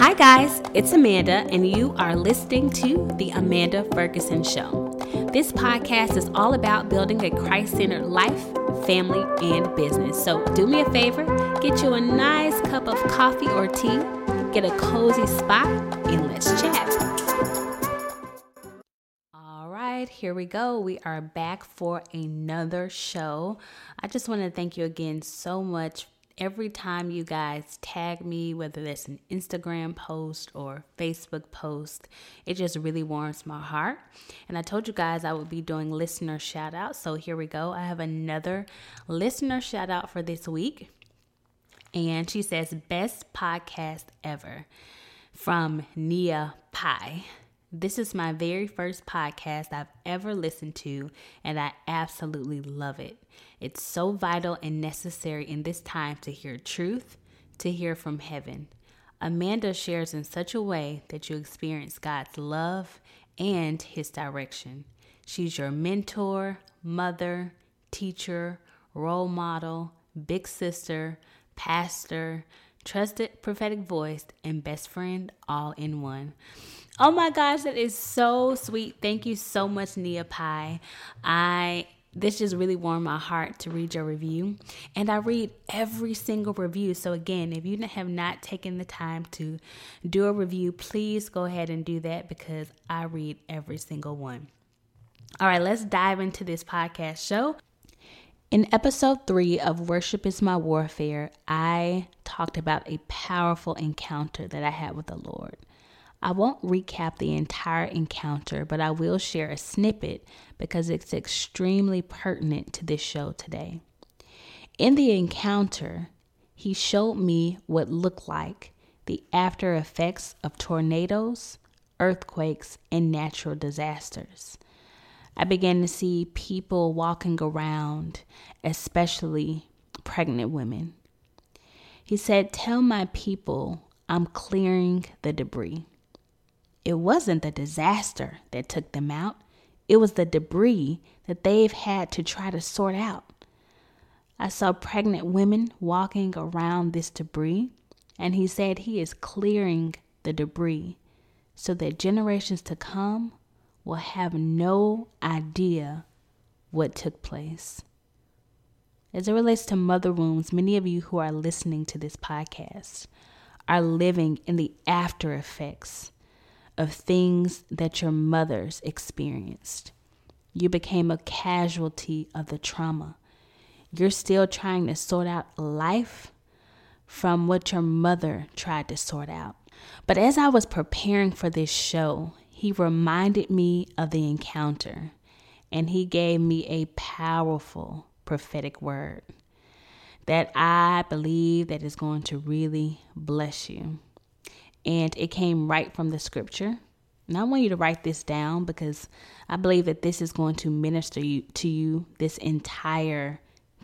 Hi guys, it's Amanda and you are listening to The Amanda Ferguson Show. This podcast is all about building a Christ-centered life, family, and business. So do me a favor, get you a nice cup of coffee or tea, get a cozy spot, and let's chat. All right, here we go. We are back for another show. I just want to thank you again so much. Every time you guys tag me, whether that's an Instagram post or Facebook post, it just really warms my heart. And I told you guys I would be doing listener shout outs. So here we go. I have another listener shout out for this week. And she says, best podcast ever, from Nia Pie. This is my very first podcast I've ever listened to, and I absolutely love it. It's so vital and necessary in this time to hear truth, to hear from heaven. Amanda shares in such a way that you experience God's love and His direction. She's your mentor, mother, teacher, role model, big sister, pastor, trusted prophetic voice, and best friend all in one. Oh my gosh, that is so sweet. Thank you so much, Nia Pie. This just really warmed my heart to read your review. And I read every single review. So again, if you have not taken the time to do a review, please go ahead and do that because I read every single one. All right, let's dive into this podcast show. In episode 3 of Worship is My Warfare, I talked about a powerful encounter that I had with the Lord. I won't recap the entire encounter, but I will share a snippet because it's extremely pertinent to this show today. In the encounter, He showed me what looked like the after effects of tornadoes, earthquakes, and natural disasters. I began to see people walking around, especially pregnant women. He said, "Tell my people I'm clearing the debris." It wasn't the disaster that took them out. It was the debris that they've had to try to sort out. I saw pregnant women walking around this debris, and He said He is clearing the debris so that generations to come will have no idea what took place. As it relates to mother wounds, many of you who are listening to this podcast are living in the after effects of things that your mothers experienced. You became a casualty of the trauma. You're still trying to sort out life from what your mother tried to sort out. But as I was preparing for this show, He reminded me of the encounter, and He gave me a powerful prophetic word that I believe that is going to really bless you. And it came right from the scripture. And I want you to write this down because I believe that this is going to minister to you this entire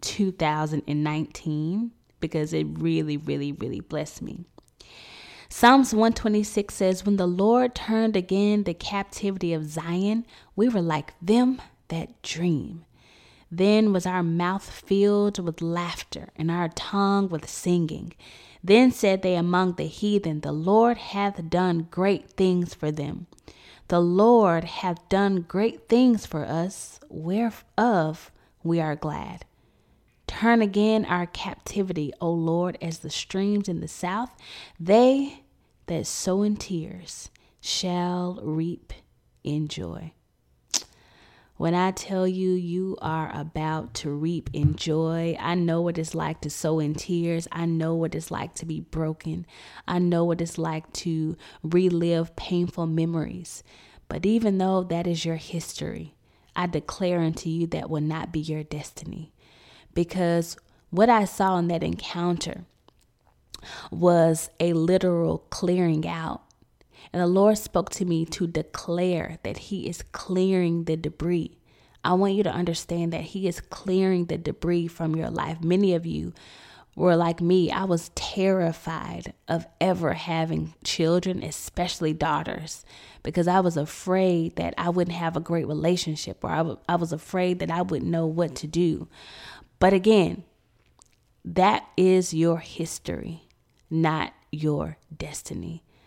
2019 because it really, really, really blessed me. Psalms 126 says, "When the Lord turned again the captivity of Zion, we were like them that dream. Then was our mouth filled with laughter and our tongue with singing. Then said they among the heathen, the Lord hath done great things for them. The Lord hath done great things for us, whereof we are glad. Turn again our captivity, O Lord, as the streams in the south. They that sow in tears shall reap in joy." When I tell you, you are about to reap in joy. I know what it's like to sow in tears. I know what it's like to be broken. I know what it's like to relive painful memories. But even though that is your history, I declare unto you that will not be your destiny. Because what I saw in that encounter was a literal clearing out. And the Lord spoke to me to declare that He is clearing the debris. I want you to understand that He is clearing the debris from your life. Many of you were like me. I was terrified of ever having children, especially daughters, because I was afraid that I wouldn't have a great relationship, or I was afraid that I wouldn't know what to do. But again, that is your history, not your destiny.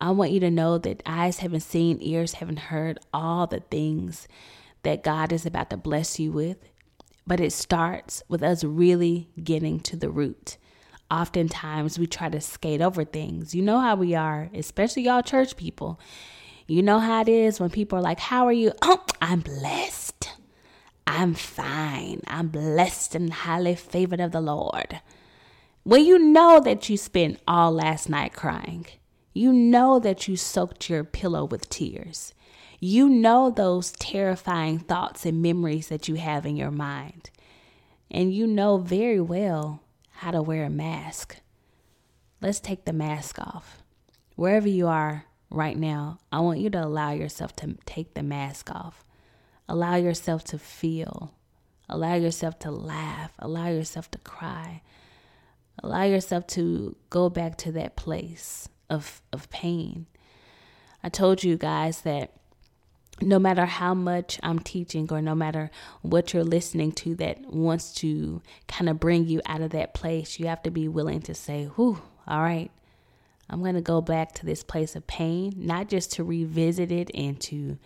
I want you to know that eyes haven't seen, ears haven't heard all the things that God is about to bless you with. But it starts with us really getting to the root. Oftentimes we try to skate over things. You know how we are, especially y'all church people. You know how it is when people are like, how are you? Oh, I'm blessed. I'm fine. I'm blessed and highly favored of the Lord. Well, you know that you spent all last night crying. You know that you soaked your pillow with tears. You know those terrifying thoughts and memories that you have in your mind. And you know very well how to wear a mask. Let's take the mask off. Wherever you are right now, I want you to allow yourself to take the mask off. Allow yourself to feel. Allow yourself to laugh. Allow yourself to cry. Allow yourself to go back to that place of pain. I told you guys that no matter how much I'm teaching or no matter what you're listening to that wants to kind of bring you out of that place, you have to be willing to say, whew, all right, I'm going to go back to this place of pain, not just to revisit it and to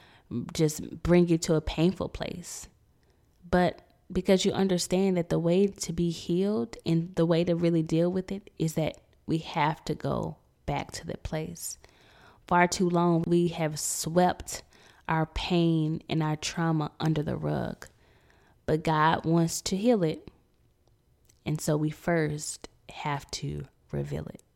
just bring you to a painful place, but because you understand that the way to be healed and the way to really deal with it is that we have to go back to the place. Far too long, we have swept our pain and our trauma under the rug, but God wants to heal it. And so we first have to reveal it.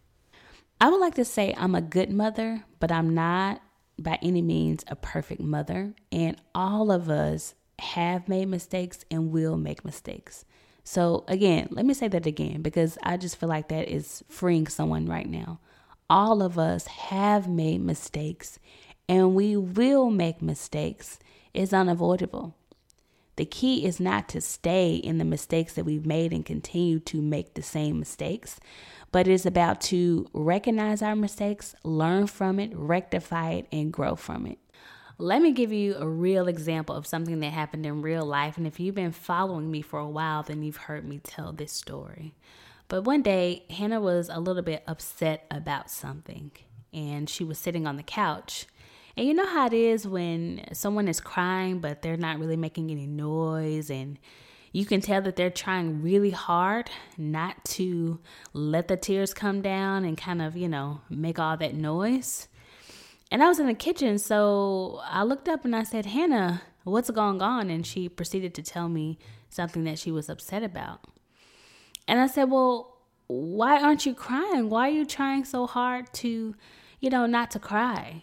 I would like to say I'm a good mother, but I'm not by any means a perfect mother. And all of us have made mistakes and will make mistakes. So again, let me say that again, because I just feel like that is freeing someone right now. All of us have made mistakes and we will make mistakes. It's unavoidable. The key is not to stay in the mistakes that we've made and continue to make the same mistakes, but it's about to recognize our mistakes, learn from it, rectify it, and grow from it. Let me give you a real example of something that happened in real life. And if you've been following me for a while, then you've heard me tell this story. But one day, Hannah was a little bit upset about something, and she was sitting on the couch. And you know how it is when someone is crying, but they're not really making any noise, and you can tell that they're trying really hard not to let the tears come down and kind of, make all that noise. And I was in the kitchen, so I looked up and I said, Hannah, what's going on? And she proceeded to tell me something that she was upset about. And I said, well, why aren't you crying? Why are you trying so hard to, not to cry?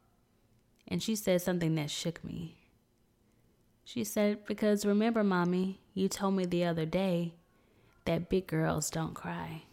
And she said something that shook me. She said, because remember, Mommy, you told me the other day that big girls don't cry.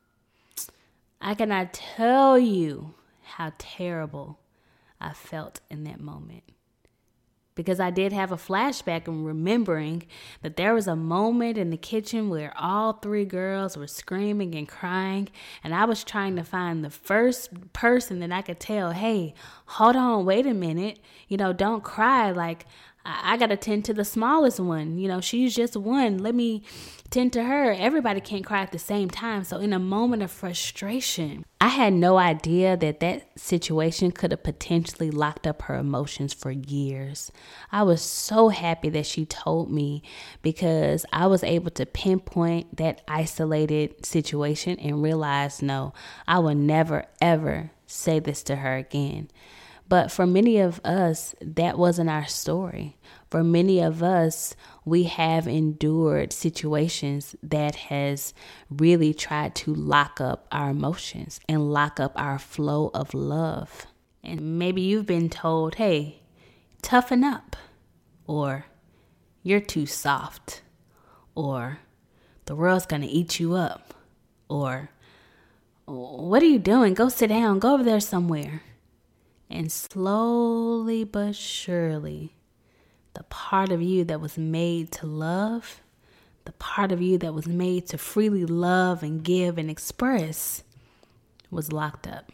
I cannot tell you how terrible I felt in that moment. Because I did have a flashback and remembering that there was a moment in the kitchen where all three girls were screaming and crying. And I was trying to find the first person that I could tell, hey, hold on, wait a minute. Don't cry. Like, I got to tend to the smallest one. She's just one. Let me tend to her. Everybody can't cry at the same time. So in a moment of frustration, I had no idea that situation could have potentially locked up her emotions for years. I was so happy that she told me because I was able to pinpoint that isolated situation and realize, no, I will never, ever say this to her again. But for many of us, that wasn't our story. For many of us, we have endured situations that has really tried to lock up our emotions and lock up our flow of love. And maybe you've been told, hey, toughen up, or you're too soft, or the world's going to eat you up, or what are you doing? Go sit down, go over there somewhere. And slowly but surely, the part of you that was made to love, the part of you that was made to freely love and give and express was locked up.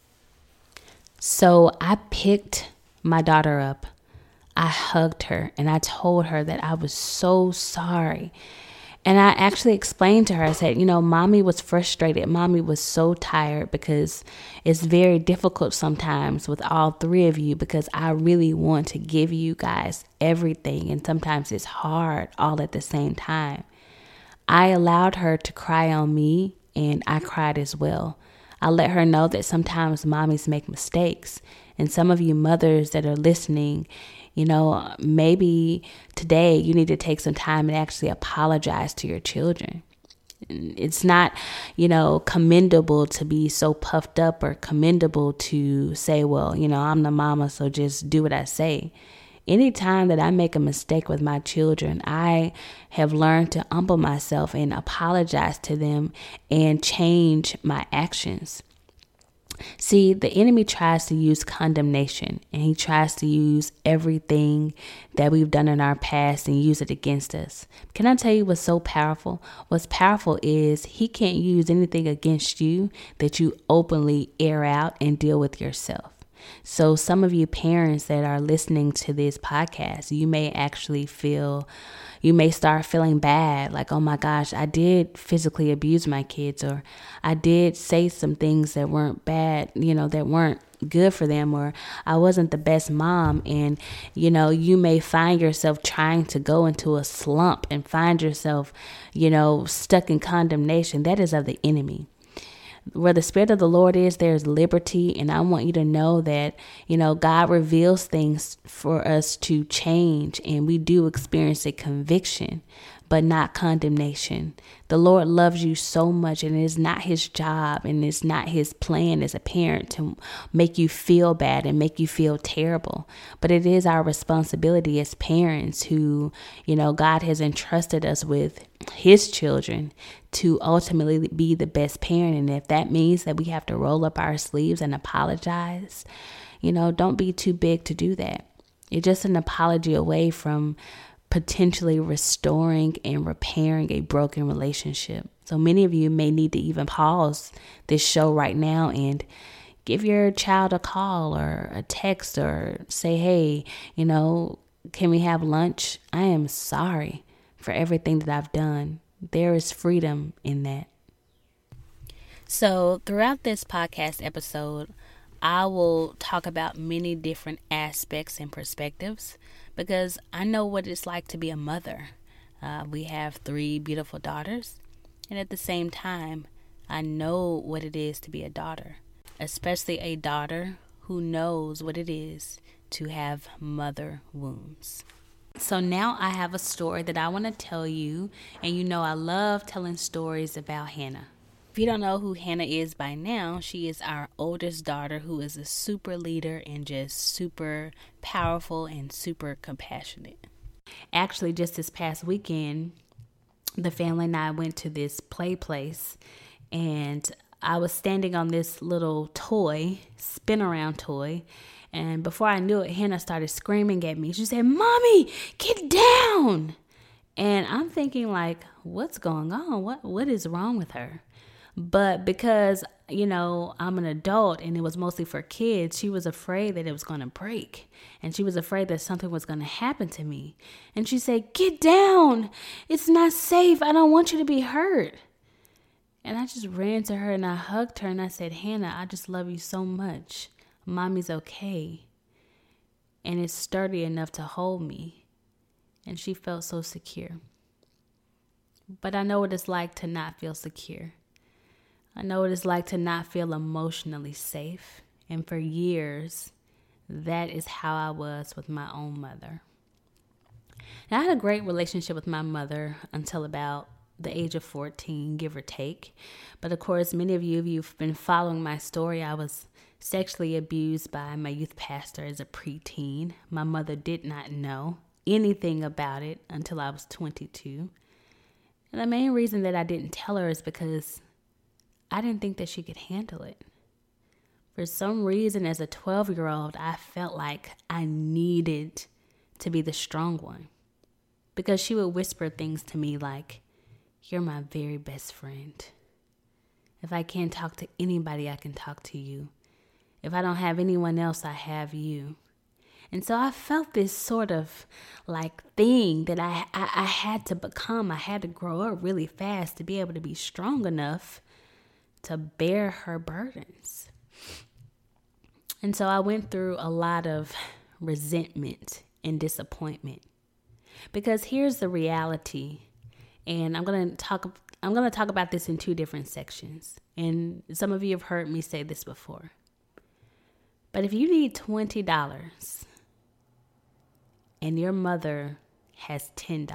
So I picked my daughter up. I hugged her and I told her that I was so sorry. And I actually explained to her, I said, mommy was frustrated. Mommy was so tired because it's very difficult sometimes with all three of you because I really want to give you guys everything. And sometimes it's hard all at the same time. I allowed her to cry on me, and I cried as well. I let her know that sometimes mommies make mistakes. And some of you mothers that are listening, maybe today you need to take some time and actually apologize to your children. It's not, commendable to be so puffed up or commendable to say, well, I'm the mama, so just do what I say. Anytime that I make a mistake with my children, I have learned to humble myself and apologize to them and change my actions. See, the enemy tries to use condemnation, and he tries to use everything that we've done in our past and use it against us. Can I tell you what's so powerful? What's powerful is he can't use anything against you that you openly air out and deal with yourself. So some of you parents that are listening to this podcast, you may start feeling bad, like, oh my gosh, I did physically abuse my kids, or I did say some things that weren't bad, that weren't good for them, or I wasn't the best mom. And, you may find yourself trying to go into a slump and find yourself, stuck in condemnation. That is of the enemy. Where the Spirit of the Lord is, there's liberty. And I want you to know that, God reveals things for us to change. And we do experience a conviction, but not condemnation. The Lord loves you so much, and it is not his job and it's not his plan as a parent to make you feel bad and make you feel terrible. But it is our responsibility as parents who, God has entrusted us with his children to ultimately be the best parent. And if that means that we have to roll up our sleeves and apologize, don't be too big to do that. It's just an apology away from potentially restoring and repairing a broken relationship. So many of you may need to even pause this show right now and give your child a call or a text or say, hey, can we have lunch? I am sorry for everything that I've done. There is freedom in that. So throughout this podcast episode, I will talk about many different aspects and perspectives because I know what it's like to be a mother. We have 3 beautiful daughters, and at the same time, I know what it is to be a daughter, especially a daughter who knows what it is to have mother wounds. So now I have a story that I want to tell you, and I love telling stories about Hannah. If you don't know who Hannah is by now, she is our oldest daughter who is a super leader and just super powerful and super compassionate. Actually, just this past weekend, the family and I went to this play place, and I was standing on this little toy, spin around toy, and before I knew it, Hannah started screaming at me. She said, "Mommy, get down!" And I'm thinking like, what's going on? What is wrong with her? But because, I'm an adult and it was mostly for kids, she was afraid that it was going to break. And she was afraid that something was going to happen to me. And she said, "Get down. It's not safe. I don't want you to be hurt." And I just ran to her and I hugged her and I said, "Hannah, I just love you so much. Mommy's okay." And it's sturdy enough to hold me. And she felt so secure. But I know what it's like to not feel secure. I know what it's like to not feel emotionally safe. And for years, that is how I was with my own mother. Now, I had a great relationship with my mother until about the age of 14, give or take. But of course, many of you've been following my story. I was sexually abused by my youth pastor as a preteen. My mother did not know anything about it until I was 22. And the main reason that I didn't tell her is because I didn't think that she could handle it. For some reason, as a 12-year-old, I felt like I needed to be the strong one. Because she would whisper things to me like, "You're my very best friend. If I can't talk to anybody, I can talk to you. If I don't have anyone else, I have you." And so I felt this sort of like thing that I had to become. I had to grow up really fast to be able to be strong enough to bear her burdens. And so I went through a lot of resentment and disappointment. Because here's the reality, and I'm going to talk about this in two different sections. And some of you have heard me say this before. But if you need $20 and your mother has $10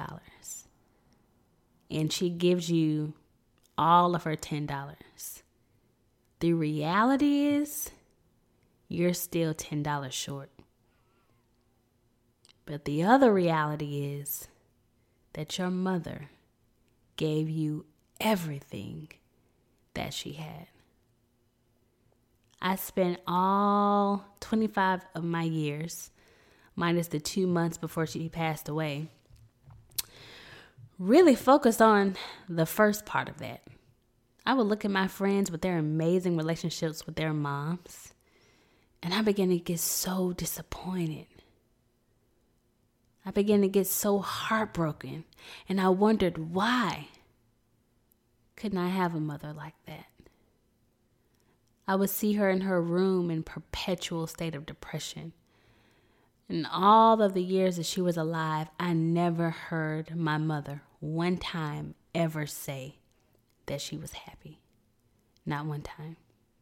and she gives you all of her $10, the reality is you're still $10 short. But the other reality is that your mother gave you everything that she had. I spent all 25 of my years, minus the 2 months before she passed away, really focused on the first part of that. I would look at my friends with their amazing relationships with their moms, and I began to get so disappointed. I began to get so heartbroken, and I wondered why couldn't I have a mother like that? I would see her in her room in perpetual state of depression. In all of the years that she was alive, I never heard my mother one time ever say that she was happy. Not one time.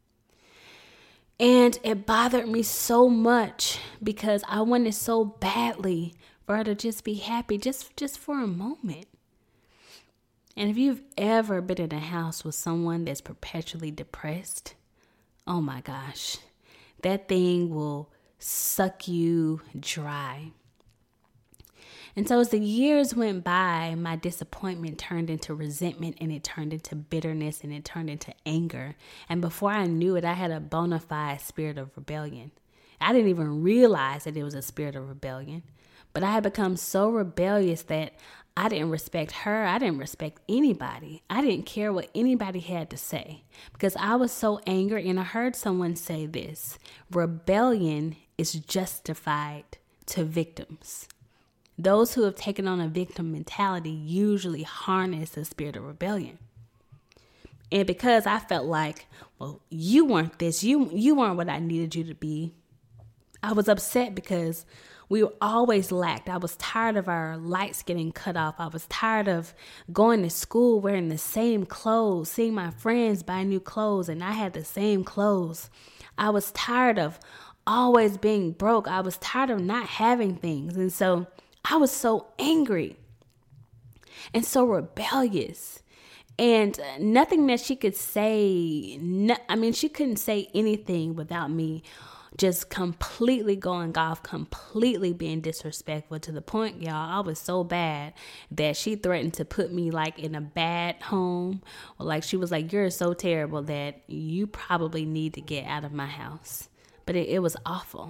And it bothered me so much because I wanted so badly for her to just be happy, just for a moment. And if you've ever been in a house with someone that's perpetually depressed, oh my gosh, that thing will suck you dry. And so as the years went by, my disappointment turned into resentment, and it turned into bitterness, and it turned into anger. And before I knew it, I had a bona fide spirit of rebellion. I didn't even realize that it was a spirit of rebellion. But I had become so rebellious that I didn't respect her. I didn't respect anybody. I didn't care what anybody had to say because I was so angry. And I heard someone say this: rebellion is justified to victims. Those who have taken on a victim mentality usually harness the spirit of rebellion. And because I felt like, well, you weren't this, you weren't what I needed you to be, I was upset because we were always lacked. I was tired of our lights getting cut off. I was tired of going to school wearing the same clothes, seeing my friends buy new clothes, and I had the same clothes. I was tired of always being broke. I was tired of not having things. And so I was so angry and so rebellious. And nothing that she could say, she couldn't say anything without me just completely going off, completely being disrespectful, to the point, y'all, I was so bad that she threatened to put me like in a bad home. Or like she was like, you're so terrible that you probably need to get out of my house. But it was awful.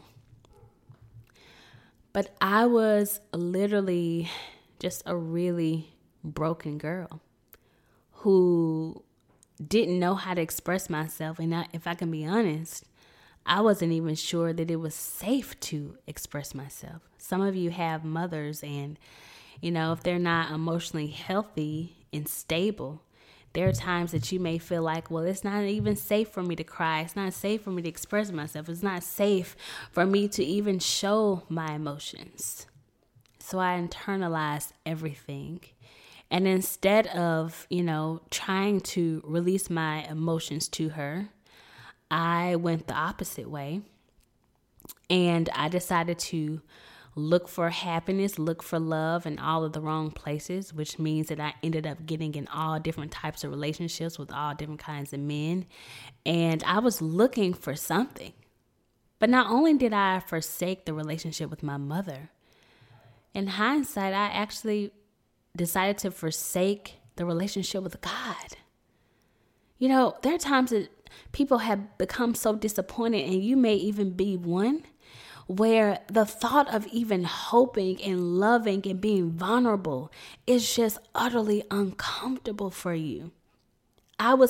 But I was literally just a really broken girl who didn't know how to express myself. And if I can be honest, I wasn't even sure that it was safe to express myself. Some of you have mothers, and, if they're not emotionally healthy and stable, there are times that you may feel like, well, it's not even safe for me to cry. It's not safe for me to express myself. It's not safe for me to even show my emotions. So I internalized everything. And instead of, trying to release my emotions to her, I went the opposite way, and I decided to look for happiness, look for love in all of the wrong places, which means that I ended up getting in all different types of relationships with all different kinds of men, and I was looking for something. But not only did I forsake the relationship with my mother, in hindsight, I actually decided to forsake the relationship with God. There are times that people have become so disappointed, and you may even be one, where the thought of even hoping and loving and being vulnerable is just utterly uncomfortable for you. I was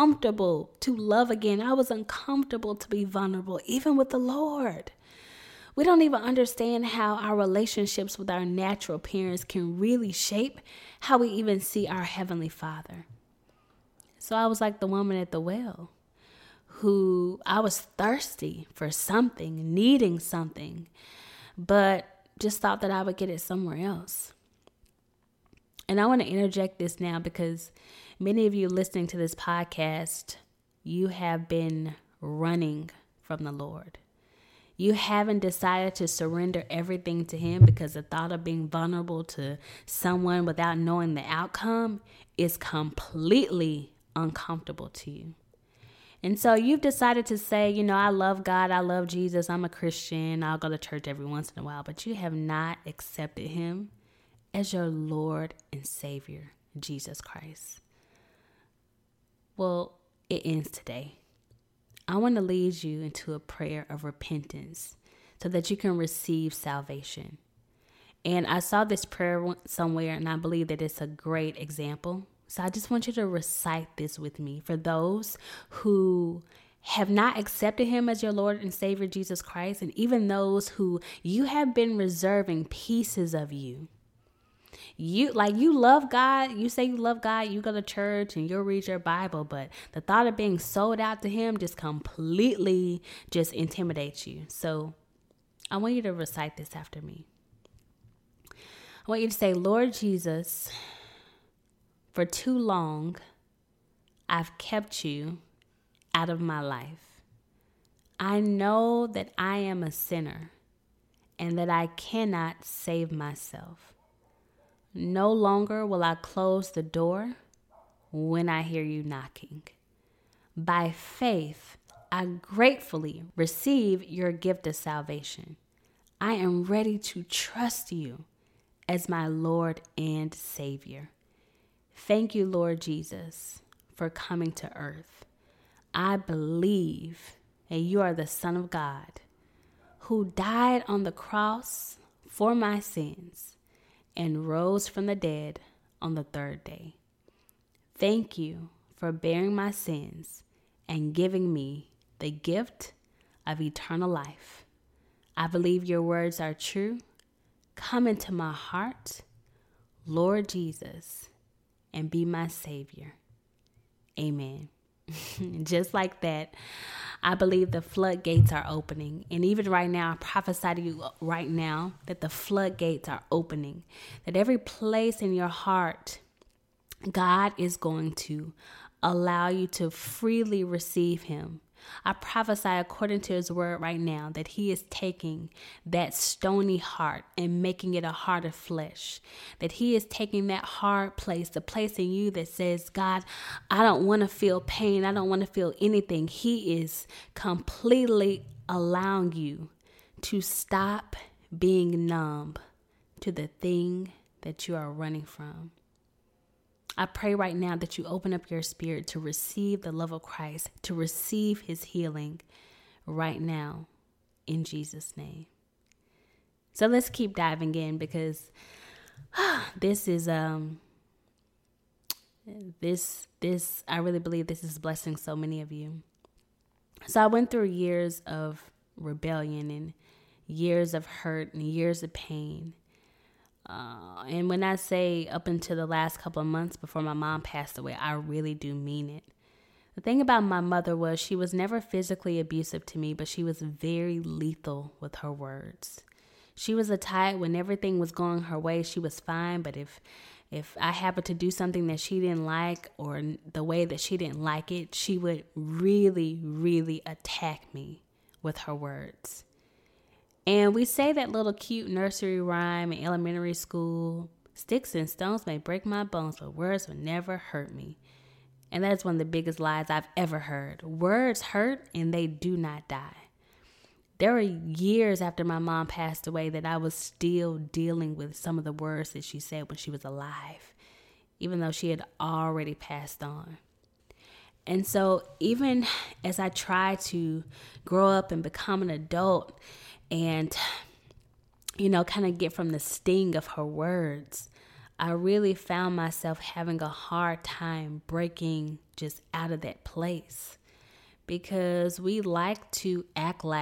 uncomfortable to love again. I was uncomfortable to be vulnerable, even with the Lord. We don't even understand how our relationships with our natural parents can really shape how we even see our Heavenly Father. So I was like the woman at the well, who I was thirsty for something, needing something, but just thought that I would get it somewhere else. And I want to interject this now because many of you listening to this podcast, you have been running from the Lord. You haven't decided to surrender everything to Him because the thought of being vulnerable to someone without knowing the outcome is completely uncomfortable to you. And so you've decided to say, I love God, I love Jesus, I'm a Christian, I'll go to church every once in a while, but you have not accepted Him as your Lord and Savior, Jesus Christ. Well, it ends today. I want to lead you into a prayer of repentance so that you can receive salvation. And I saw this prayer somewhere, and I believe that it's a great example. So I just want you to recite this with me for those who have not accepted Him as your Lord and Savior, Jesus Christ, and even those who you have been reserving pieces of you. You love God. You say you love God. You go to church and you'll read your Bible, but the thought of being sold out to Him just completely just intimidates you. So I want you to recite this after me. I want you to say, Lord Jesus, for too long, I've kept you out of my life. I know that I am a sinner and that I cannot save myself. No longer will I close the door when I hear you knocking. By faith, I gratefully receive your gift of salvation. I am ready to trust you as my Lord and Savior. Thank you, Lord Jesus, for coming to earth. I believe that you are the Son of God who died on the cross for my sins and rose from the dead on the third day. Thank you for bearing my sins and giving me the gift of eternal life. I believe your words are true. Come into my heart, Lord Jesus, and be my Savior. Amen. Just like that, I believe the floodgates are opening. And even right now, I prophesy to you right now that the floodgates are opening. That every place in your heart, God is going to allow you to freely receive Him. I prophesy according to His word right now that He is taking that stony heart and making it a heart of flesh. That He is taking that hard place, the place in you that says, God, I don't want to feel pain. I don't want to feel anything. He is completely allowing you to stop being numb to the thing that you are running from. I pray right now that you open up your spirit to receive the love of Christ, to receive His healing right now in Jesus' name. So let's keep diving in because this is I really believe this is blessing so many of you. So I went through years of rebellion and years of hurt and years of pain. And when I say up until the last couple of months before my mom passed away, I really do mean it. The thing about my mother was she was never physically abusive to me, but she was very lethal with her words. She was the type when everything was going her way, she was fine. But if I happened to do something that she didn't like or the way that she didn't like it, she would really, really attack me with her words. And we say that little cute nursery rhyme in elementary school, sticks and stones may break my bones, but words will never hurt me. And that is one of the biggest lies I've ever heard. Words hurt and they do not die. There were years after my mom passed away that I was still dealing with some of the words that she said when she was alive, even though she had already passed on. And so even as I tried to grow up and become an adult and, kind of get from the sting of her words, I really found myself having a hard time breaking just out of that place because we like to act like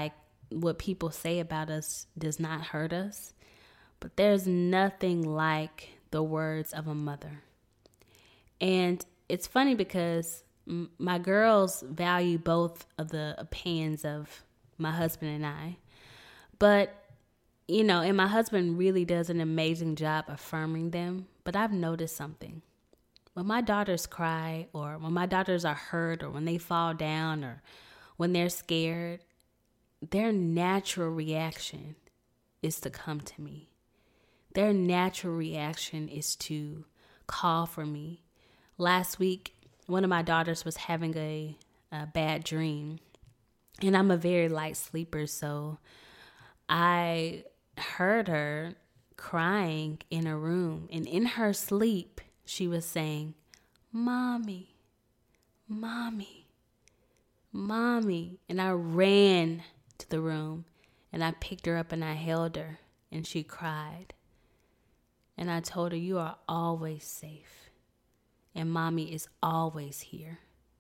what people say about us does not hurt us, but there's nothing like the words of a mother. And it's funny because my girls value both of the opinions of my husband and I. But, and my husband really does an amazing job affirming them. But I've noticed something. When my daughters cry, or when my daughters are hurt, or when they fall down, or when they're scared, their natural reaction is to come to me. Their natural reaction is to call for me. Last week, one of my daughters was having a bad dream, and I'm a very light sleeper, so I heard her crying in a room, and in her sleep, she was saying, "Mommy, Mommy, Mommy." And I ran to the room, and I picked her up and I held her, and she cried. And I told her, "You are always safe, and Mommy is always here."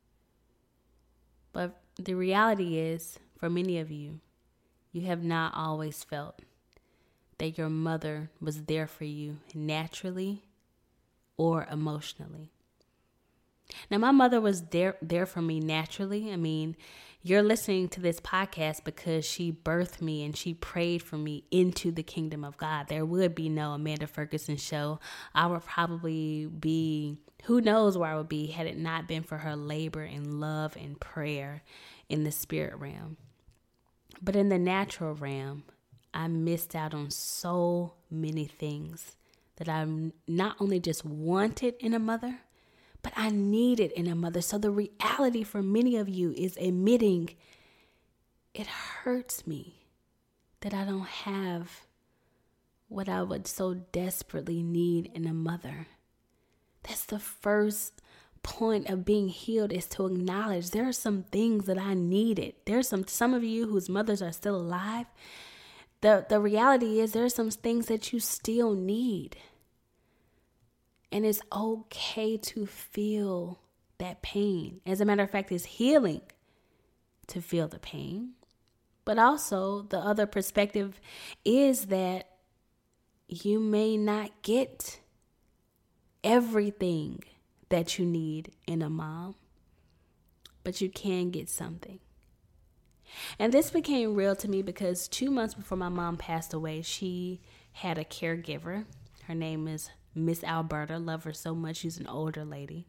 But the reality is, for many of you, you have not always felt that your mother was there for you naturally or emotionally. Now, my mother was there for me naturally. I mean, you're listening to this podcast because she birthed me and she prayed for me into the kingdom of God. There would be no Amanda Ferguson show. I would probably be, who knows where I would be had it not been for her labor and love and prayer in the spirit realm. But in the natural realm, I missed out on so many things that I not only just wanted in a mother, but I needed in a mother. So the reality for many of you is admitting it hurts me that I don't have what I would so desperately need in a mother. That's the first point of being healed, is to acknowledge there are some things that I needed. There's some of you whose mothers are still alive. The reality is there are some things that you still need. And it's okay to feel that pain. As a matter of fact, it's healing to feel the pain. But also the other perspective is that you may not get everything that you need in a mom, but you can get something. And this became real to me because 2 months before my mom passed away, she had a caregiver. Her name is Miss Alberta. Love her so much. She's an older lady.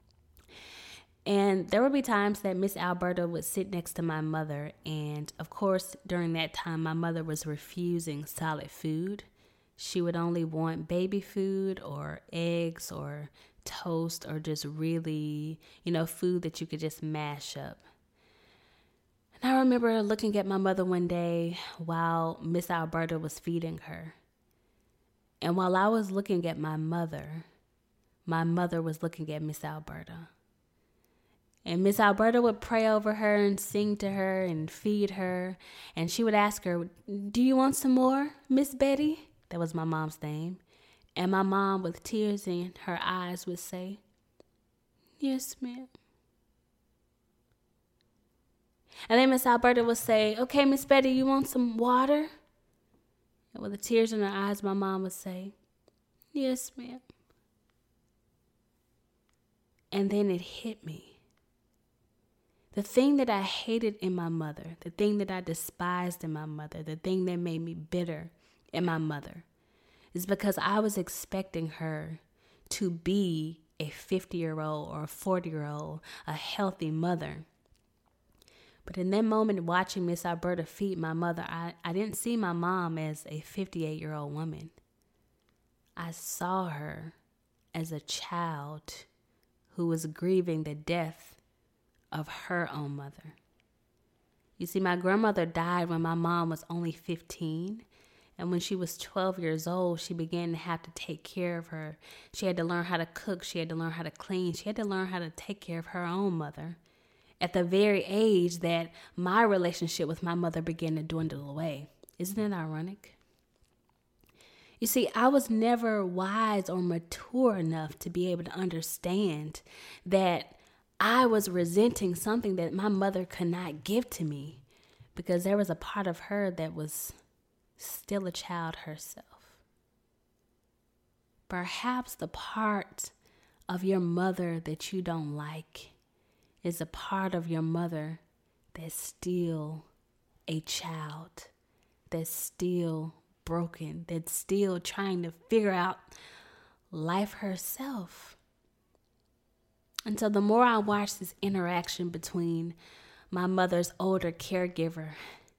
And there would be times that Miss Alberta would sit next to my mother. And of course, during that time, my mother was refusing solid food. She would only want baby food or eggs or toast or just really, food that you could just mash up. And I remember looking at my mother one day while Miss Alberta was feeding her. And while I was looking at my mother was looking at Miss Alberta. And Miss Alberta would pray over her and sing to her and feed her. And she would ask her, "Do you want some more, Miss Betty?" That was my mom's name. And my mom, with tears in her eyes, would say, "Yes, ma'am." And then Miss Alberta would say, "Okay, Miss Betty, you want some water?" And with the tears in her eyes, my mom would say, "Yes, ma'am." And then it hit me. The thing that I hated in my mother, the thing that I despised in my mother, the thing that made me bitter in my mother, is because I was expecting her to be a 50-year-old or a 40-year-old, a healthy mother. But in that moment, watching Miss Alberta feed my mother, I didn't see my mom as a 58-year-old woman. I saw her as a child who was grieving the death of her own mother. You see, my grandmother died when my mom was only 15. And when she was 12 years old, she began to have to take care of her. She had to learn how to cook. She had to learn how to clean. She had to learn how to take care of her own mother at the very age that my relationship with my mother began to dwindle away. Isn't it ironic? You see, I was never wise or mature enough to be able to understand that I was resenting something that my mother could not give to me because there was a part of her that was still a child herself. Perhaps the part of your mother that you don't like is a part of your mother that's still a child, that's still broken, that's still trying to figure out life herself. And so the more I watched this interaction between my mother's older caregiver,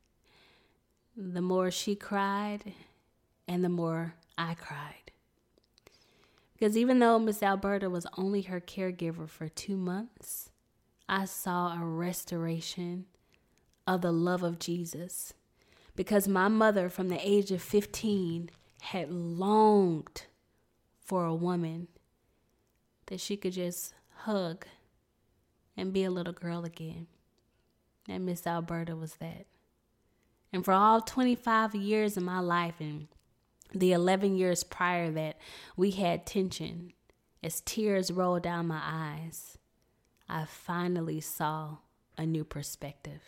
the more she cried and the more I cried. Because even though Miss Alberta was only her caregiver for 2 months, I saw a restoration of the love of Jesus. Because my mother, from the age of 15, had longed for a woman that she could just hug and be a little girl again. And Miss Alberta was that. And for all 25 years of my life and the 11 years prior that we had tension, as tears rolled down my eyes, I finally saw a new perspective.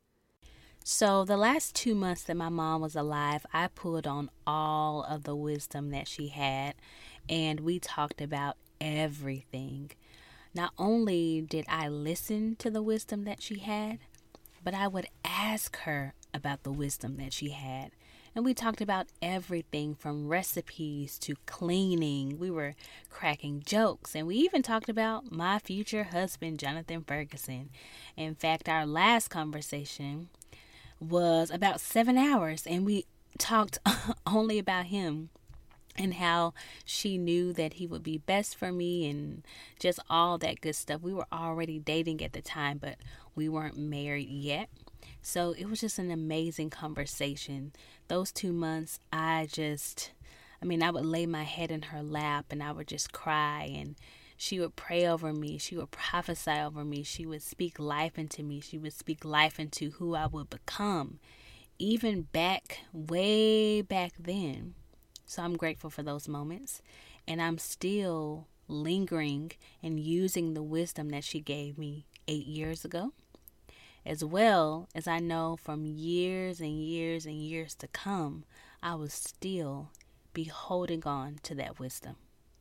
So the last 2 months that my mom was alive, I pulled on all of the wisdom that she had, and we talked about everything. Not only did I listen to the wisdom that she had, but I would ask her about the wisdom that she had. And we talked about everything from recipes to cleaning. We were cracking jokes, and we even talked about my future husband, Jonathan Ferguson. In fact, our last conversation was about 7 hours, and we talked only about him and how she knew that he would be best for me and just all that good stuff. We were already dating at the time, but we weren't married yet. So it was just an amazing conversation. Those 2 months, I would lay my head in her lap and I would just cry, and she would pray over me. She would prophesy over me. She would speak life into me. She would speak life into who I would become, even way back then. So I'm grateful for those moments, and I'm still lingering and using the wisdom that she gave me 8 years ago, as well as I know from years and years and years to come, I will still be holding on to that wisdom.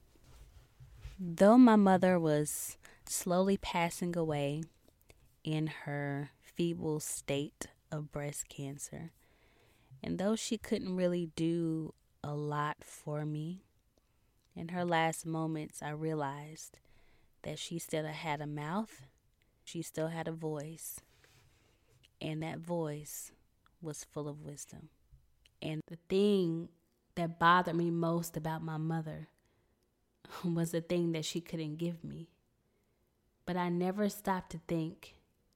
Though my mother was slowly passing away in her feeble state of breast cancer, and though she couldn't really do a lot for me, in her last moments, I realized that she still had a mouth, she still had a voice, and that voice was full of wisdom. And the thing that bothered me most about my mother was the thing that she couldn't give me. But I never stopped to think,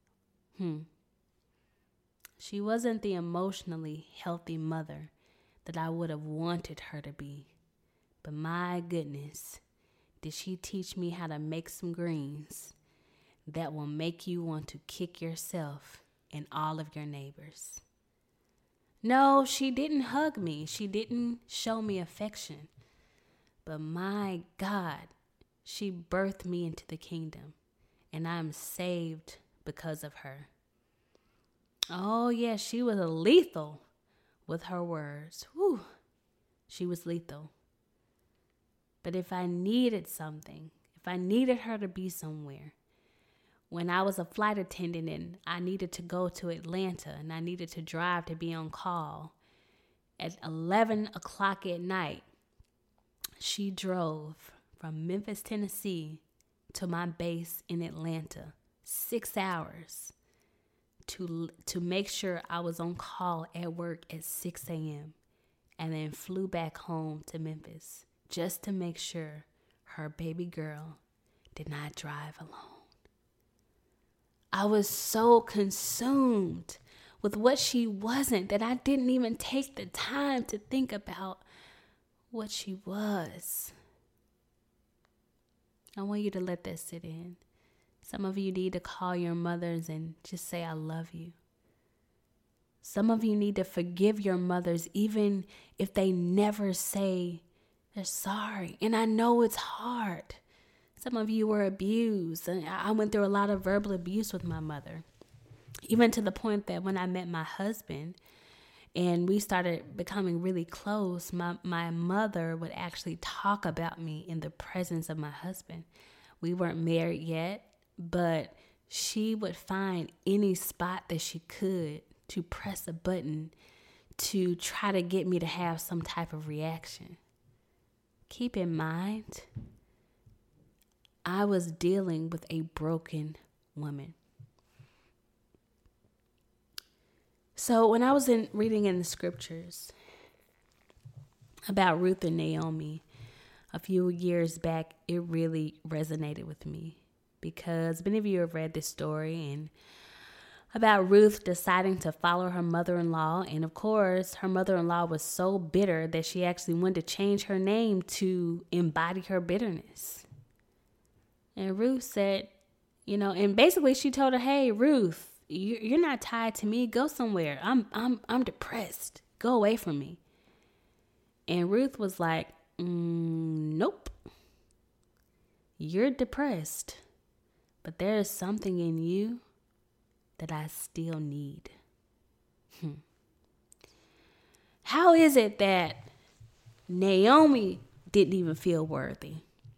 she wasn't the emotionally healthy mother that I would have wanted her to be. But my goodness, did she teach me how to make some greens that will make you want to kick yourself and all of your neighbors. No, she didn't hug me. She didn't show me affection. But my God, she birthed me into the kingdom, and I'm saved because of her. Oh, yeah, she was lethal with her words. Whew, she was lethal. But if I needed something, if I needed her to be somewhere, when I was a flight attendant and I needed to go to Atlanta and I needed to drive to be on call at 11 o'clock at night, she drove from Memphis, Tennessee to my base in Atlanta, 6 hours to make sure I was on call at work at 6 a.m. and then flew back home to Memphis just to make sure her baby girl did not drive alone. I was so consumed with what she wasn't that I didn't even take the time to think about what she was. I want you to let that sit in. Some of you need to call your mothers and just say, I love you. Some of you need to forgive your mothers even if they never say they're sorry. And I know it's hard. Some of you were abused. I went through a lot of verbal abuse with my mother. Even to the point that when I met my husband and we started becoming really close, my mother would actually talk about me in the presence of my husband. We weren't married yet, but she would find any spot that she could to press a button to try to get me to have some type of reaction. Keep in mind, I was dealing with a broken woman. So when I was reading in the scriptures about Ruth and Naomi a few years back, it really resonated with me because many of you have read this story and about Ruth deciding to follow her mother-in-law. And of course, her mother-in-law was so bitter that she actually wanted to change her name to embody her bitterness. And Ruth said, and basically she told her, hey, Ruth, you're not tied to me. Go somewhere. I'm depressed. Go away from me. And Ruth was like, nope. You're depressed, but there is something in you that I still need. How is it that Naomi didn't even feel worthy?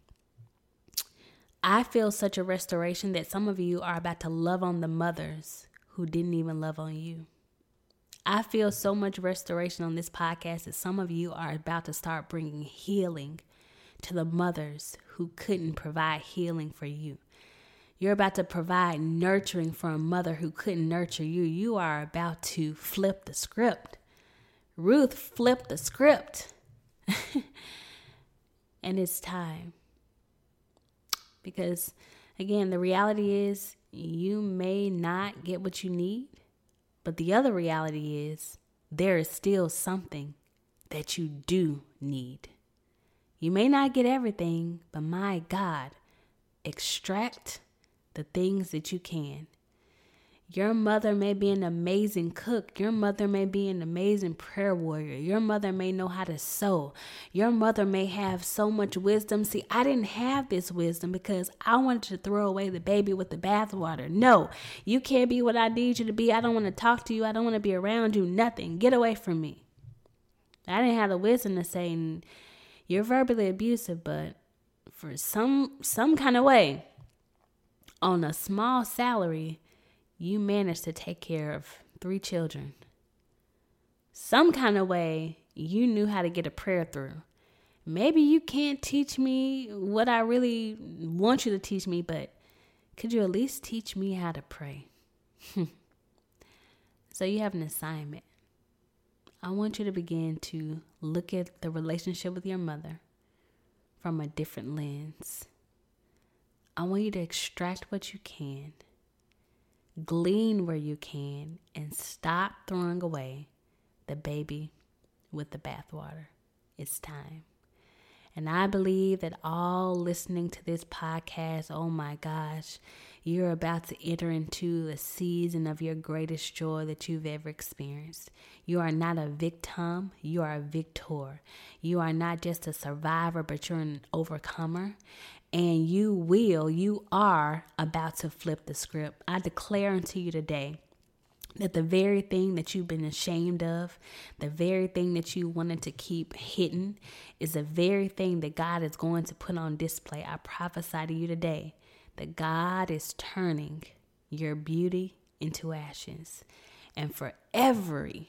I feel such a restoration that some of you are about to love on the mothers who didn't even love on you. I feel so much restoration on this podcast that some of you are about to start bringing healing to the mothers who couldn't provide healing for you. You're about to provide nurturing for a mother who couldn't nurture you. You are about to flip the script. Ruth flipped the script. And it's time. Because, again, the reality is you may not get what you need, but the other reality is there is still something that you do need. You may not get everything, but my God, extract the things that you can. Your mother may be an amazing cook. Your mother may be an amazing prayer warrior. Your mother may know how to sew. Your mother may have so much wisdom. See, I didn't have this wisdom because I wanted to throw away the baby with the bathwater. No, you can't be what I need you to be. I don't want to talk to you. I don't want to be around you. Nothing. Get away from me. I didn't have the wisdom to say, you're verbally abusive, but for some kind of way, on a small salary, you managed to take care of 3 children. Some kind of way, you knew how to get a prayer through. Maybe you can't teach me what I really want you to teach me, but could you at least teach me how to pray? So you have an assignment. I want you to begin to look at the relationship with your mother from a different lens. I want you to extract what you can, glean where you can, and stop throwing away the baby with the bathwater. It's time. And I believe that all listening to this podcast, oh my gosh, you're about to enter into a season of your greatest joy that you've ever experienced. You are not a victim, you are a victor. You are not just a survivor, but you're an overcomer. And you are about to flip the script. I declare unto you today that the very thing that you've been ashamed of, the very thing that you wanted to keep hidden, is the very thing that God is going to put on display. I prophesy to you today that God is turning your beauty into ashes. And for every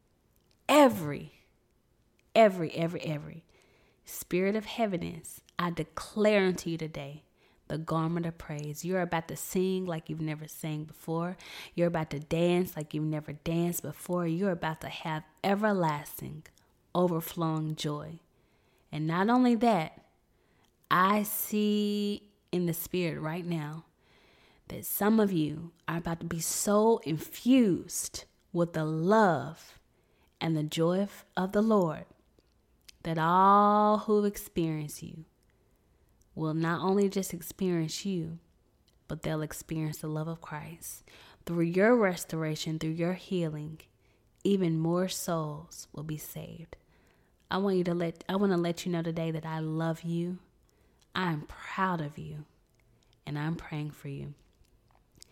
spirit of heaviness, I declare unto you today the garment of praise. You're about to sing like you've never sang before. You're about to dance like you've never danced before. You're about to have everlasting, overflowing joy. And not only that, I see in the spirit right now that some of you are about to be so infused with the love and the joy of the Lord that all who experience you will not only just experience you, but they'll experience the love of Christ. Through your restoration, through your healing, even more souls will be saved. I want to let you know today that I love you. I'm proud of you, and I'm praying for you.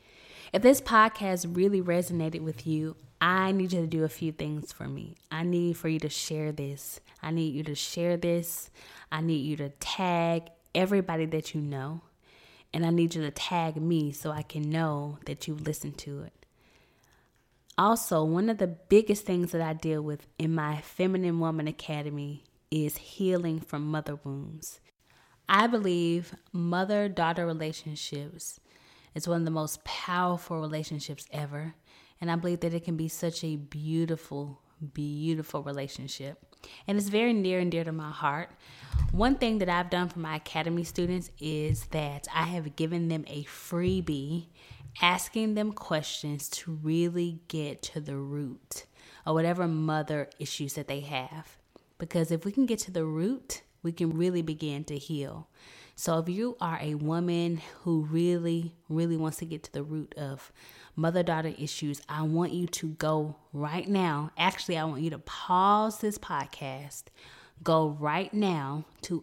If this podcast really resonated with you, I need you to do a few things for me. I need for you to share this. I need you to share this. I need you to tag everybody that you know. And I need you to tag me so I can know that you listened to it. Also, one of the biggest things that I deal with in my Feminine Woman Academy is healing from mother wounds. I believe mother-daughter relationships is one of the most powerful relationships ever. And I believe that it can be such a beautiful, beautiful relationship. And it's very near and dear to my heart. One thing that I've done for my academy students is that I have given them a freebie asking them questions to really get to the root of whatever mother issues that they have. Because if we can get to the root, we can really begin to heal. So if you are a woman who really, really wants to get to the root of mother-daughter issues, I want you to go right now. Actually, I want you to pause this podcast. Go right now to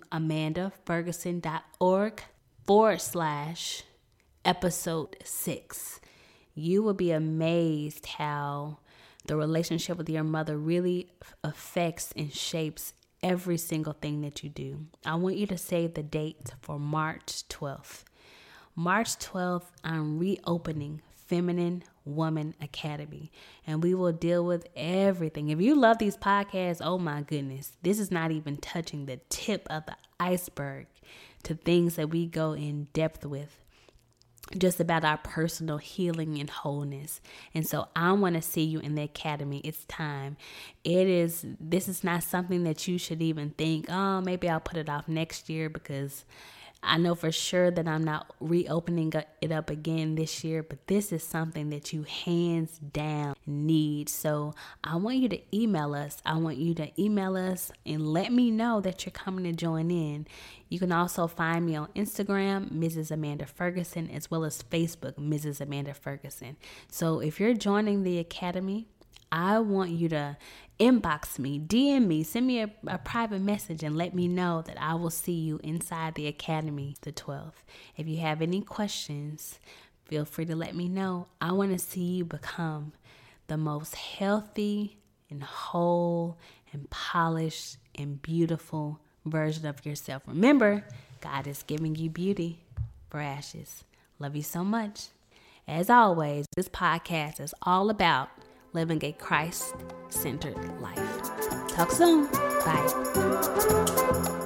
amandaferguson.org/episode 6. You will be amazed how the relationship with your mother really affects and shapes every single thing that you do. I want you to save the date for March 12th. March 12th, I'm reopening Feminine Woman Academy, and we will deal with everything. If you love these podcasts, oh my goodness, this is not even touching the tip of the iceberg to things that we go in depth with, just about our personal healing and wholeness. And so I want to see you in the academy. It's time. This is not something that you should even think, oh, maybe I'll put it off next year, because I know for sure that I'm not reopening it up again this year, but this is something that you hands down need. So I want you to email us. I want you to email us and let me know that you're coming to join in. You can also find me on Instagram, Mrs. Amanda Ferguson, as well as Facebook, Mrs. Amanda Ferguson. So if you're joining the academy, I want you to inbox me, DM me, send me a private message and let me know that I will see you inside the academy the 12th. If you have any questions, feel free to let me know. I want to see you become the most healthy and whole and polished and beautiful version of yourself. Remember, God is giving you beauty for ashes. Love you so much. As always, this podcast is all about living a Christ-centered life. Talk soon. Bye.